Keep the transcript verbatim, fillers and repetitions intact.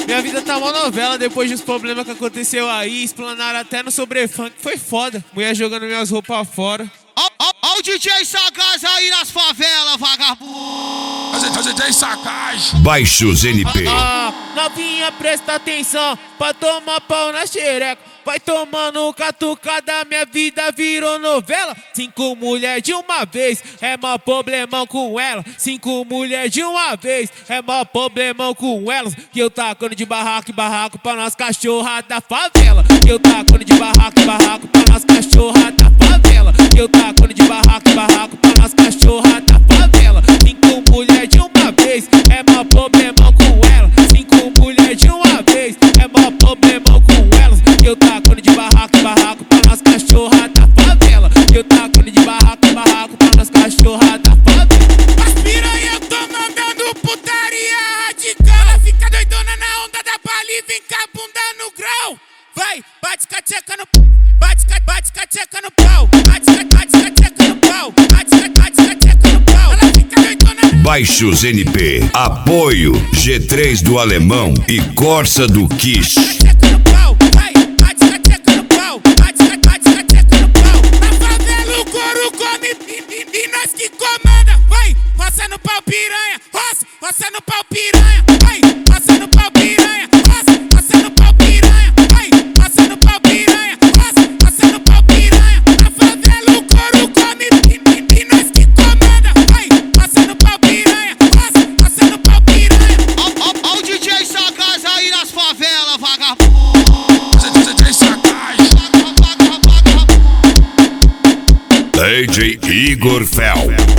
Minha vida tá uma novela depois dos problemas que aconteceu aí. Explanaram até no Sobrefunk, foi foda. Mulher jogando minhas roupas fora. Ó, ó, ó o D J Sagaz aí nas favelas, vagabundo. O D J Sagaz. Baixos N P. Ah, novinha, presta atenção pra tomar pau na xereca. Vai tomando catucada, minha vida virou novela. Cinco mulheres de uma vez, é mó problemão com ela. Cinco mulheres de uma vez, é mó problemão com elas. Que eu tacando de barraco e barraco pra nós cachorra da favela. Que eu tacando de barraco e barraco pra nós cachorra da favela. Que eu tacando de barraco e barraco pra nós cachorra da favela. Cinco mulheres de uma vez, é mó problemão com ela. Cinco mulheres de uma vez, é mó problemão com elas. Eu tacando de barraco e barraco pra nós cachorra da favela. Eu tacando de barraco e barraco pra nós cachorra da favela. As piranha eu tô mandando putaria radical. Fica doidona na onda da Bali, vem cá bunda no grau. Vai, bate cateca no pau. Bate, bate cateca no pau. Bate, bate cateca no pau. Bate, bate cateca no pau. Ela fica doidona na... Baixos N P. Apoio G três do Alemão e Corsa do Kish. Que comanda, vai, roça no pau piranha, roça, roça no pau piranha, vai, roça no pau piranha, roça, roça no pau piranha, vai, roça no pau piranha, roça, roça no pau piranha. Na favela o couro come e nós que comanda, vai, roça no pau piranha, roça, roça no pau piranha. Ó, ó, ó o D J Sagaz aí nas favelas, vagabundo. D J Sagaz. D J Igor Fel.